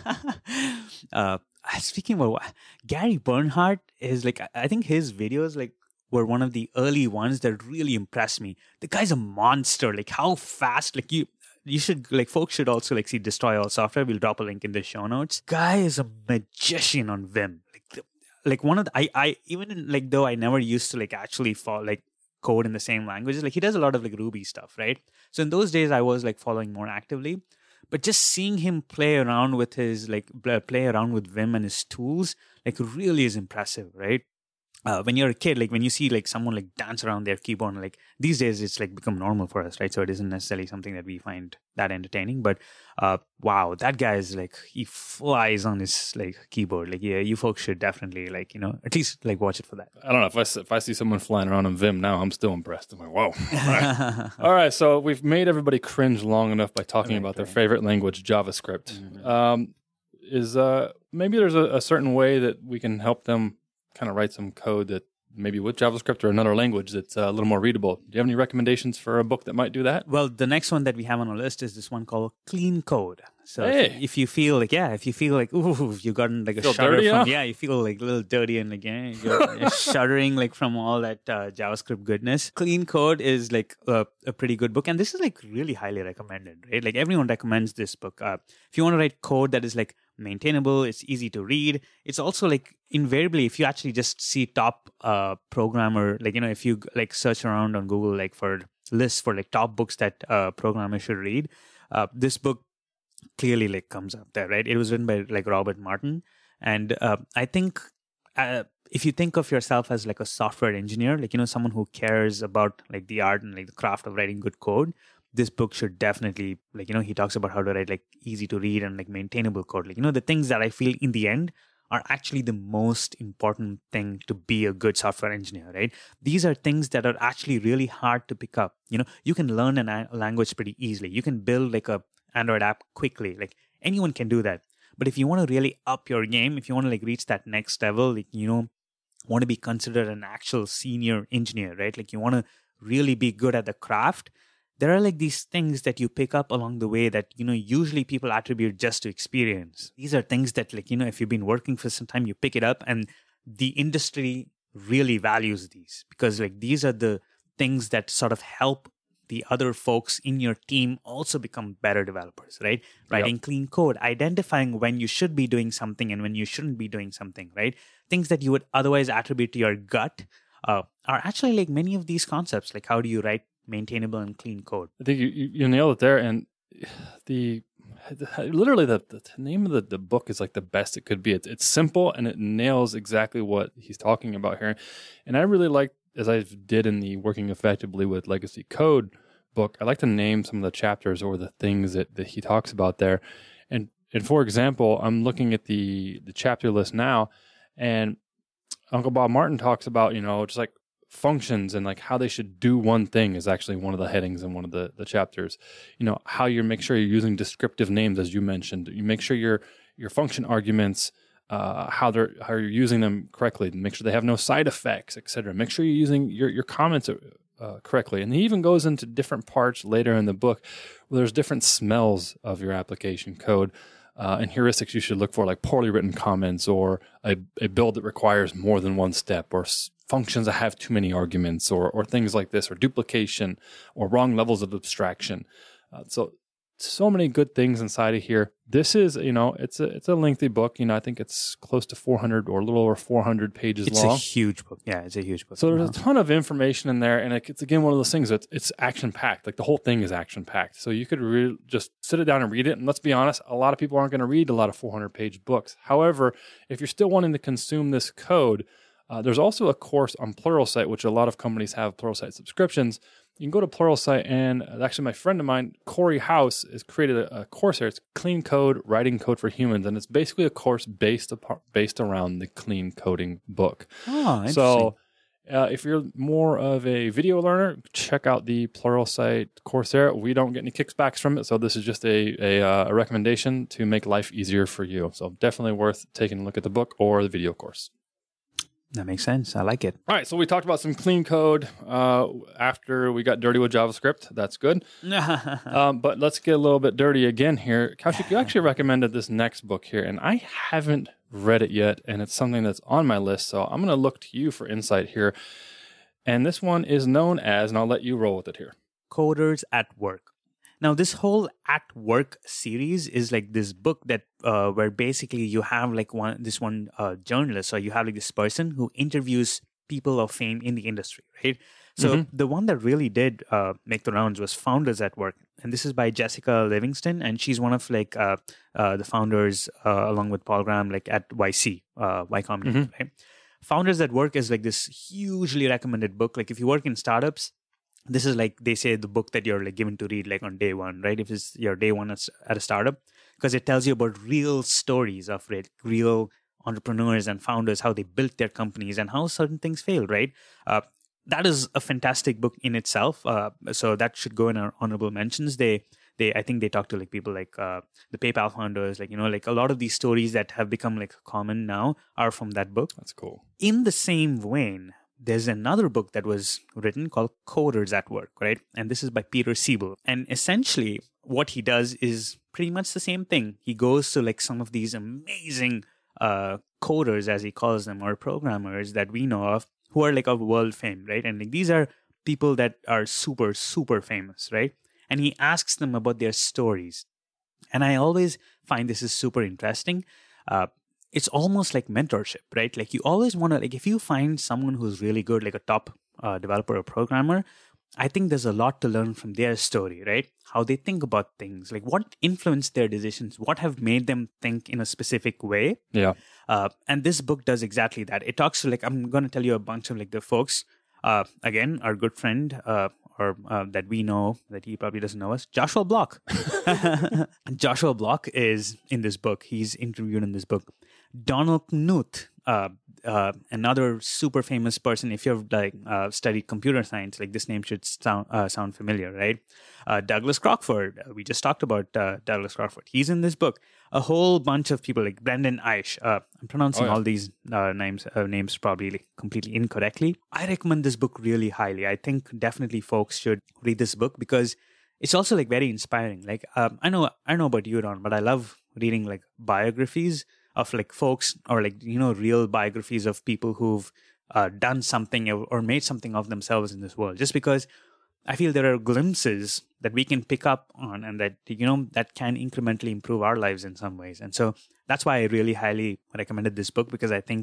uh, speaking about what, Gary Bernhardt is like, I- I think his videos like were one of the early ones that really impressed me. The guy's a monster. Like how fast, like you, you should like folks should also like see Destroy All Software. We'll drop a link in the show notes. Guy is a magician on Vim. Like, the, like one of the, I, I even in, like though I never used to like actually fall like code in the same languages. Like he does a lot of like Ruby stuff, right? So in those days I was like following more actively, but just seeing him play around with his like play around with Vim and his tools like really is impressive, right? Uh, when you're a kid, like when you see like someone like dance around their keyboard, like these days it's like become normal for us, right? So it isn't necessarily something that we find that entertaining. But uh, wow, that guy is like he flies on his like keyboard. Like yeah, you folks should definitely like you know at least like watch it for that. I don't know if I, s- if I see someone flying around in Vim now, I'm still impressed. I'm like, whoa. All right. All right, so we've made everybody cringe long enough by talking Right, about their right. favorite language, JavaScript. Mhm. Um, is uh, maybe there's a, a certain way that we can help them kind of write some code that maybe with JavaScript or another language that's uh, a little more readable. Do you have any recommendations for a book that might do that? Well, the next one that we have on our list is this one called Clean Code. So if- Hey. if you feel like, yeah, if you feel like, ooh, you've gotten like a Feel shudder dirty, from, huh? yeah, you feel like a little dirty and like, yeah, you're, you're shuddering like from all that uh, JavaScript goodness. Clean Code is like a, a pretty good book. And this is like really highly recommended, right? Like everyone recommends this book. Uh, if you want to write code that is like maintainable, it's easy to read. It's also like invariably, if you actually just see top uh, programmer, like, you know, if you like search around on Google, like for lists for like top books that uh, programmers should read, uh, this book clearly like comes up there, right? It was written by like Robert Martin. And uh, I think uh, if you think of yourself as like a software engineer, like, you know, someone who cares about like the art and like the craft of writing good code, this book should definitely like, you know, he talks about how to write like easy to read and like maintainable code. Like, you know, the things that I feel in the end are actually the most important thing to be a good software engineer, right? These are things that are actually really hard to pick up. You know, you can learn a a language pretty easily. You can build like a Android app quickly. Like anyone can do that. But if you want to really up your game, if you want to like reach that next level, like, you know, want to be considered an actual senior engineer, right? Like you want to really be good at the craft. There are like these things that you pick up along the way that, you know, usually people attribute just to experience. These are things that like, you know, if you've been working for some time, you pick it up and the industry really values these because like these are the things that sort of help the other folks in your team also become better developers, right? Writing Yep. clean code, identifying when you should be doing something and when you shouldn't be doing something, right? Things that you would otherwise attribute to your gut uh, are actually like many of these concepts. Like how do you write maintainable and clean code? I think you, you, you nailed it there. And the literally the, the name of the, the book is like the best it could be. It's, it's simple and it nails exactly what he's talking about here. And I really like, as I did in the Working Effectively with Legacy Code book, I like to name some of the chapters or the things that, that he talks about there. And and for example, I'm looking at the the chapter list now, and Uncle Bob Martin talks about, you know, just like functions and like how they should do one thing is actually one of the headings in one of the, the chapters. You know, how you make sure you're using descriptive names, as you mentioned. You make sure your your function arguments, uh, how they're how you're using them correctly. Make sure they have no side effects, et cetera. Make sure you're using your your comments uh, correctly. And he even goes into different parts later in the book where there's different smells of your application code. Uh, and heuristics you should look for, like poorly written comments, or a, a build that requires more than one step, or s- functions that have too many arguments, or or things like this, or duplication, or wrong levels of abstraction. Uh, so, so many good things inside of here. This is, you know, it's a it's a lengthy book. You know, I think it's close to four hundred or a little over four hundred pages it's long. It's a huge book. Yeah, it's a huge book. So there's a ton of information in there, and it's again one of those things that's it's action packed. Like the whole thing is action packed. So you could re- just sit it down and read it. And let's be honest, a lot of people aren't going to read a lot of four hundred page books. However, if you're still wanting to consume this code, uh, there's also a course on Pluralsight, which a lot of companies have Pluralsight subscriptions. You can go to Pluralsight, and actually my friend of mine, Corey House, has created a, a course there. It's Clean Code, Writing Code for Humans, and it's basically a course based apart, based around the clean coding book. Oh, interesting. So uh, if you're more of a video learner, check out the Pluralsight course there. We don't get any kickbacks from it, so this is just a, a, uh, a recommendation to make life easier for you. So definitely worth taking a look at the book or the video course. That makes sense. I like it. All right, so we talked about some clean code uh, after we got dirty with JavaScript. That's good. um, but let's get a little bit dirty again here. Kaushik, you actually recommended this next book here, and I haven't read it yet, and it's something that's on my list, so I'm going to look to you for insight here. And this one is known as, and I'll let you roll with it here, Coders at Work. Now, this whole At Work series is like this book that uh, where basically you have like one this one uh, journalist, or you have like this person who interviews people of fame in the industry, right? So mm-hmm. the one that really did uh, make the rounds was Founders at Work, and this is by Jessica Livingston, and she's one of like uh, uh, the founders uh, along with Paul Graham, like at Y C, uh, Y Combinator, mm-hmm. right? Founders at Work is like this hugely recommended book. Like if you work in startups, this is like, they say, the book that you're like given to read like on day one, right? If it's your day one at a startup, because it tells you about real stories of like, real entrepreneurs and founders, how they built their companies and how certain things failed, right? Uh, that is a fantastic book in itself. Uh, so that should go in our honorable mentions. They, they, I think they talk to like people like uh, the PayPal founders, like, you know, like a lot of these stories that have become like common now are from that book. That's cool. In the same vein, there's another book that was written called Coders at Work, right? And this is by Peter Siebel. And essentially what he does is pretty much the same thing. He goes to like some of these amazing uh, coders, as he calls them, or programmers that we know of, who are like of world fame, right? And like, these are people that are super, super famous, right? And he asks them about their stories. And I always find this is super interesting. Uh, It's almost like mentorship, right? Like you always want to, like if you find someone who's really good, like a top uh, developer or programmer, I think there's a lot to learn from their story, right? How they think about things, like what influenced their decisions, what have made them think in a specific way. Yeah. Uh, and this book does exactly that. It talks to like, I'm going to tell you a bunch of like the folks, uh, again, our good friend, uh, or uh, that we know, that he probably doesn't know us, Joshua Block. Joshua Block is in this book. He's interviewed in this book. Donald Knuth, uh, uh, another super famous person. If you've like uh, studied computer science, like this name should sound uh, sound familiar, right? Uh, Douglas Crockford. We just talked about uh, Douglas Crockford. He's in this book. A whole bunch of people, like Brendan Eich. Uh, I'm pronouncing oh, yeah. all these uh, names uh, names probably like, completely incorrectly. I recommend this book really highly. I think definitely folks should read this book because it's also like very inspiring. Like um, I know I know about you, Ron, but I love reading like biographies of like folks, or like, you know, real biographies of people who've uh, done something or made something of themselves in this world. Just because I feel there are glimpses that we can pick up on and that, you know, that can incrementally improve our lives in some ways. And so that's why I really highly recommended this book, because I think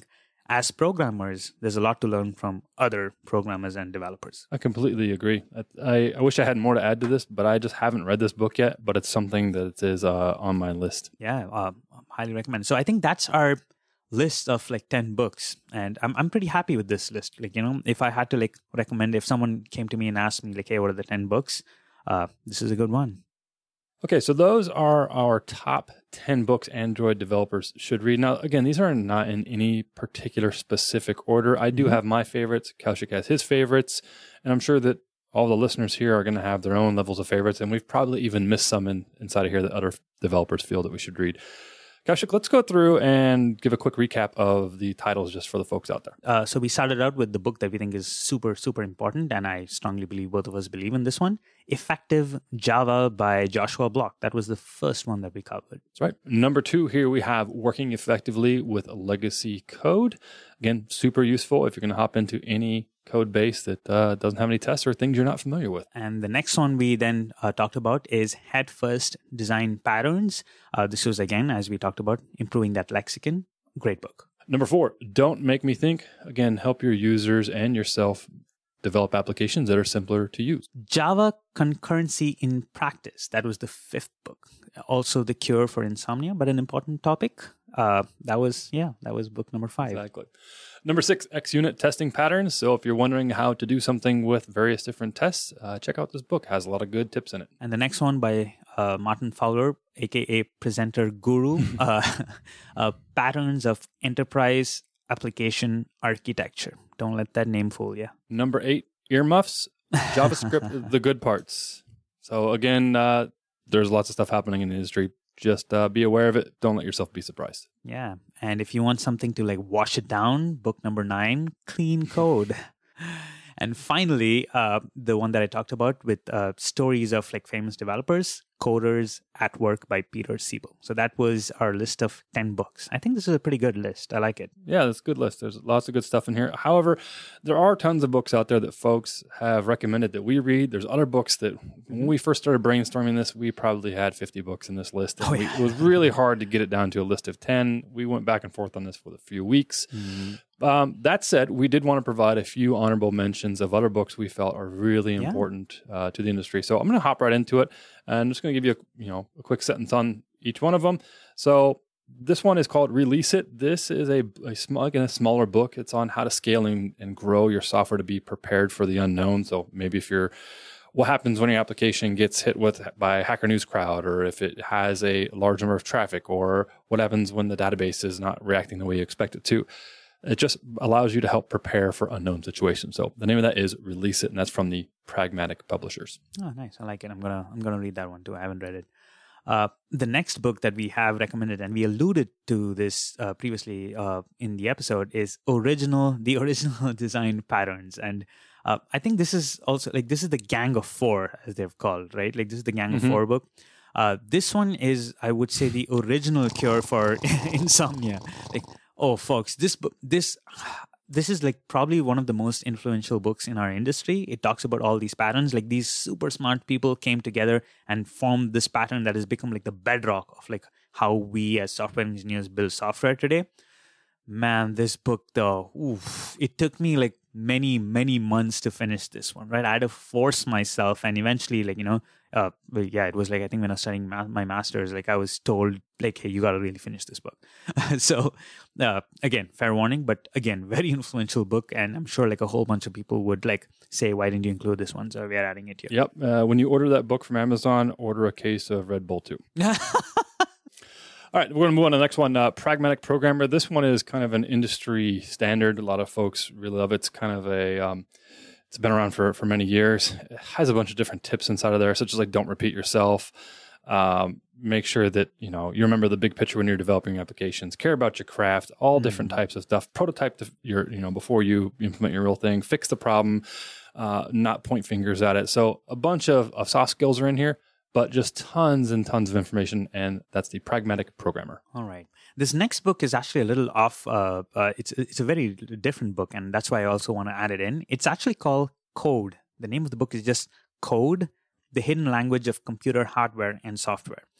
as programmers, there's a lot to learn from other programmers and developers. I completely agree. I, I wish I had more to add to this, but I just haven't read this book yet. But it's something that is uh, on my list. Yeah, uh, highly recommend. So I think that's our list of like ten books, and I'm I'm pretty happy with this list. Like, you know, if I had to like recommend, if someone came to me and asked me like, hey, what are the ten books? Uh, this is a good one. Okay, so those are our top ten books Android developers should read. Now, again, these are not in any particular specific order. I do mm-hmm. have my favorites. Kaushik has his favorites. And I'm sure that all the listeners here are going to have their own levels of favorites. And we've probably even missed some in, inside of here that other developers feel that we should read. Kaushik, let's go through and give a quick recap of the titles just for the folks out there. Uh, so we started out with the book that we think is super, super important, and I strongly believe both of us believe in this one, Effective Java by Joshua Block. That was the first one that we covered. That's right. Number two, here we have Working Effectively with Legacy Code. Again, super useful if you're going to hop into any code base that uh, doesn't have any tests or things you're not familiar with. And the next one we then uh, talked about is Head First Design Patterns. Uh, this was, again, as we talked about, improving that lexicon. Great book. Number four, Don't Make Me Think. Again, help your users and yourself develop applications that are simpler to use. Java Concurrency in Practice. That was the fifth book. Also The Cure for Insomnia, but an important topic. Uh, that was, yeah, that was book number five. Exactly. Number six, X-Unit Testing Patterns. So if you're wondering how to do something with various different tests, uh, check out this book. It has a lot of good tips in it. And the next one by uh, Martin Fowler, a k a. Presenter Guru, uh, uh, Patterns of Enterprise Application Architecture. Don't let that name fool you. Number eight, Earmuffs, JavaScript, the good parts. So again, uh, there's lots of stuff happening in the industry. Just uh, be aware of it. Don't let yourself be surprised. Yeah. And if you want something to like wash it down, book number nine, Clean Code. And finally, uh, the one that I talked about with uh, stories of like famous developers, Coders at Work by Peter Siebel. So that was our list of ten books. I think this is a pretty good list. I like it. Yeah, that's a good list. There's lots of good stuff in here. However, there are tons of books out there that folks have recommended that we read. There's other books that when we first started brainstorming this, we probably had fifty books in this list. Oh, yeah. we, it was really hard to get it down to a list of ten. We went back and forth on this for a few weeks. Mm-hmm. Um, that said, we did want to provide a few honorable mentions of other books we felt are really yeah. important uh, to the industry. So I'm going to hop right into it. And I'm just going to give you a, you know, a quick sentence on each one of them. So this one is called Release It. This is a, a, small, again, a smaller book. It's on how to scale and, and grow your software to be prepared for the unknown. So maybe if you're, what happens when your application gets hit with by Hacker News crowd, or if it has a large number of traffic, or what happens when the database is not reacting the way you expect it to. It just allows you to help prepare for unknown situations. So the name of that is Release It, and that's from the Pragmatic Publishers. Oh, nice. I like it. I'm gonna I'm gonna read that one too. I haven't read it. Uh, the next book that we have recommended, and we alluded to this uh, previously uh, in the episode, is Original, the Original Design Patterns. And uh, I think this is also, like, this is the Gang of Four, as they've called, right? Like, this is the Gang mm-hmm. of Four book. Uh, this one is, I would say, the original cure for insomnia. Like, oh, folks, this book, this... This is like probably one of the most influential books in our industry. It talks about all these patterns. Like, these super smart people came together and formed this pattern that has become like the bedrock of like how we as software engineers build software today. Man, this book though, oof, it took me like many, many months to finish this one, right? I had to force myself, and eventually, like, you know, uh, well, yeah, it was like, I think when I was studying ma- my master's, like I was told like, hey, you got to really finish this book. so uh, again, fair warning, but again, very influential book. And I'm sure like a whole bunch of people would like say, why didn't you include this one? So we are adding it here. Yep. Uh, when you order that book from Amazon, order a case of Red Bull too. All right, we're going to move on to the next one, uh, Pragmatic Programmer. This one is kind of an industry standard. A lot of folks really love it. It's kind of a, um, it's been around for, for many years. It has a bunch of different tips inside of there, such as like don't repeat yourself. Um, make sure that, you know, you remember the big picture when you're developing applications, care about your craft, all mm-hmm. different types of stuff. Prototype the, your, you know, before you implement your real thing, fix the problem, uh, not point fingers at it. So a bunch of, of soft skills are in here, but just tons and tons of information, and that's the Pragmatic Programmer. All right. This next book is actually a little off. Uh, uh, it's it's a very different book, and that's why I also want to add it in. It's actually called Code. The name of the book is just Code, the Hidden Language of Computer Hardware and Software.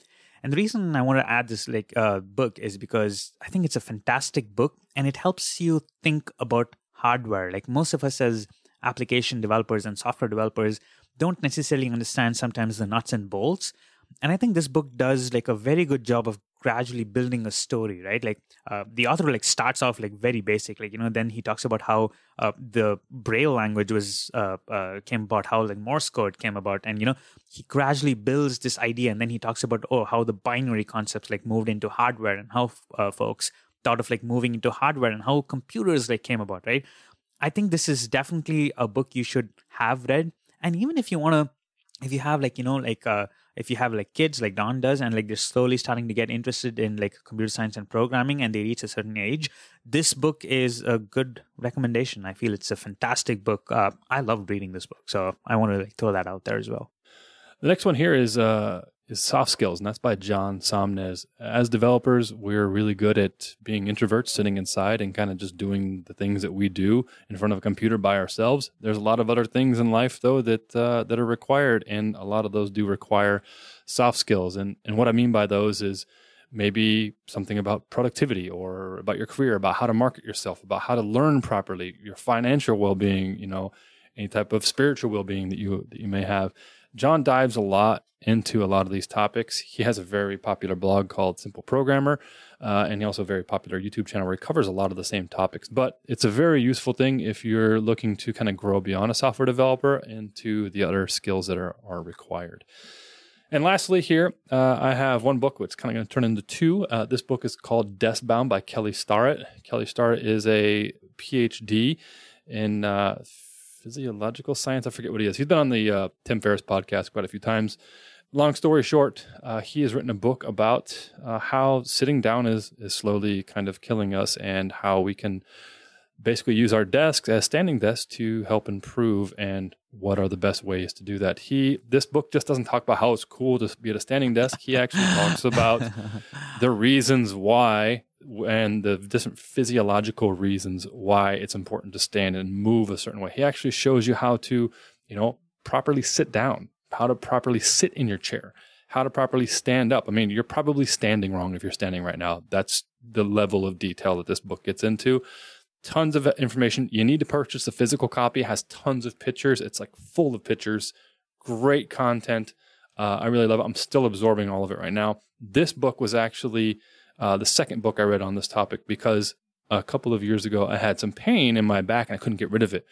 And the reason I want to add this like uh, book is because I think it's a fantastic book and it helps you think about hardware. Like most of us as application developers and software developers don't necessarily understand sometimes the nuts and bolts. And I think this book does like a very good job of gradually building a story, right? Like uh, the author like starts off like very basic, like, you know, then he talks about how uh, the Braille language was uh, uh, came about, how like Morse code came about. And, you know, he gradually builds this idea. And then he talks about, oh, how the binary concepts like moved into hardware and how uh, folks thought of like moving into hardware and how computers like came about, right? I think this is definitely a book you should have read. And even if you want to, if you have like, you know, like, uh, if you have like kids like Don does and like they're slowly starting to get interested in like computer science and programming and they reach a certain age, this book is a good recommendation. I feel it's a fantastic book. Uh, I love reading this book. So I want to like throw that out there as well. The next one here is uh, is Soft Skills, and that's by John Somnes. As developers, we're really good at being introverts, sitting inside and kind of just doing the things that we do in front of a computer by ourselves. There's a lot of other things in life, though, that uh, that are required, and a lot of those do require soft skills. And and what I mean by those is maybe something about productivity or about your career, about how to market yourself, about how to learn properly, your financial well-being, you know, any type of spiritual well-being that you that you may have. John dives a lot into a lot of these topics. He has a very popular blog called Simple Programmer, uh, and he also has a very popular YouTube channel where he covers a lot of the same topics. But it's a very useful thing if you're looking to kind of grow beyond a software developer into the other skills that are, are required. And lastly here, uh, I have one book which is kind of going to turn into two. Uh, this book is called Desk Bound by Kelly Starrett. Kelly Starrett is a P H D in uh, physiological science. I forget what he is. He's been on the uh, Tim Ferriss podcast quite a few times. Long story short, uh, he has written a book about uh, how sitting down is, is slowly kind of killing us and how we can basically use our desks as standing desks to help improve and what are the best ways to do that. He, this book just doesn't talk about how it's cool to be at a standing desk. He actually talks about the reasons why and the different physiological reasons why it's important to stand and move a certain way. He actually shows you how to, you know, properly sit down, how to properly sit in your chair, how to properly stand up. I mean, you're probably standing wrong if you're standing right now. That's the level of detail that this book gets into. Tons of information. You need to purchase a physical copy. It has tons of pictures. It's like full of pictures. Great content. Uh, I really love it. I'm still absorbing all of it right now. This book was actually uh, the second book I read on this topic because a couple of years ago I had some pain in my back and I couldn't get rid of it.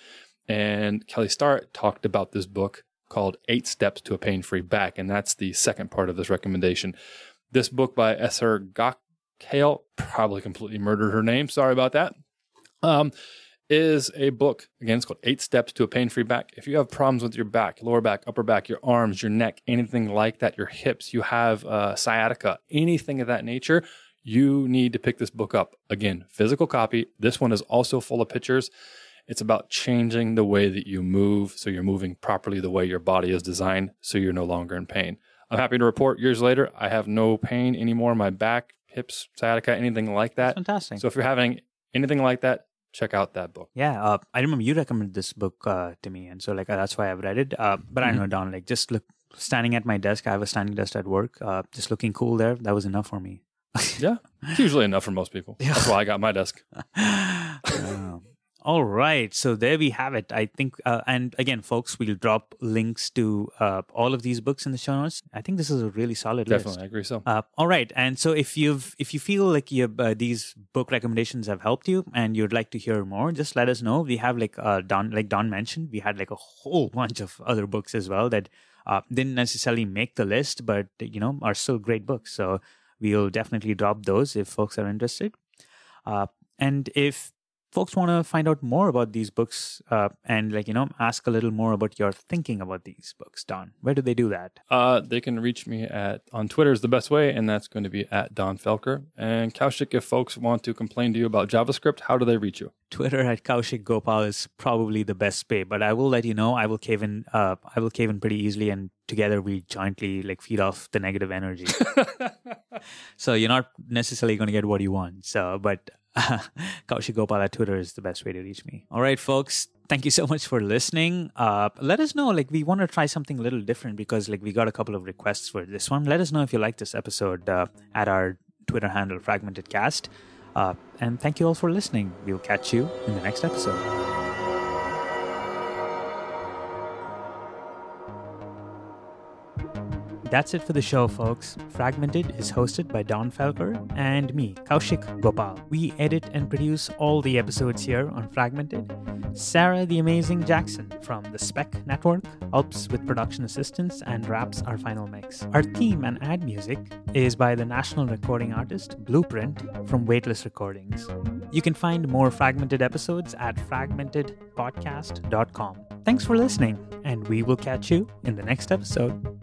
And Kelly Starrett talked about this book called Eight Steps to a Pain-Free Back, and that's the second part of this recommendation. This book by Esther Gokhale, probably completely murdered her name. Sorry about that. Um, is a book, again, it's called Eight Steps to a Pain-Free Back. If you have problems with your back, lower back, upper back, your arms, your neck, anything like that, your hips, you have uh, sciatica, anything of that nature, you need to pick this book up. Again, physical copy. This one is also full of pictures. It's about changing the way that you move so you're moving properly the way your body is designed so you're no longer in pain. I'm happy to report years later, I have no pain anymore in my back, hips, sciatica, anything like that. That's fantastic. So if you're having anything like that, check out that book. Yeah, uh, I remember you recommended this book uh, to me, and so like uh, that's why I've read it. Uh, but mm-hmm. I don't know, Don, like just look, standing at my desk, I have a standing desk at work, uh, just looking cool there, that was enough for me. Yeah, it's usually enough for most people. Yeah. That's why I got my desk. uh, all right, so there we have it. I think, uh, and again, folks, we'll drop links to uh, all of these books in the show notes. I think this is a really solid Definitely, list. I agree so. Uh, all right, and so if you've if you feel like you uh, these book recommendations have helped you and you'd like to hear more, just let us know. We have like uh, Don, like Don mentioned, we had like a whole bunch of other books as well that uh, didn't necessarily make the list, but you know are still great books. So we'll definitely drop those if folks are interested. Uh, and if folks want to find out more about these books uh, and like, you know, ask a little more about your thinking about these books, Don, where do they do that? Uh, they can reach me at on Twitter is the best way, and that's going to be at Don Felker. And Kaushik, if folks want to complain to you about JavaScript, how do they reach you? Twitter at Kaushik Gopal is probably the best way, but I will let you know, I will cave in, uh, I will cave in pretty easily, and together we jointly like feed off the negative energy. So you're not necessarily going to get what you want. So, but Kaushik Gopal at Twitter is the best way to reach me. All right, folks. thank you so much for listening. Uh, let us know, like, we want to try something a little different because, like, we got a couple of requests for this one. Let us know if you like this episode uh, at our Twitter handle, FragmentedCast. Uh, and thank you all for listening. We'll catch you in the next episode. That's it for the show, folks. Fragmented is hosted by Don Felker and me, Kaushik Gopal. We edit and produce all the episodes here on Fragmented. Sarah the Amazing Jackson from the Spec Network helps with production assistance and wraps our final mix. Our theme and ad music is by the national recording artist Blueprint from Weightless Recordings. You can find more Fragmented episodes at fragmented podcast dot com. Thanks for listening, and we will catch you in the next episode.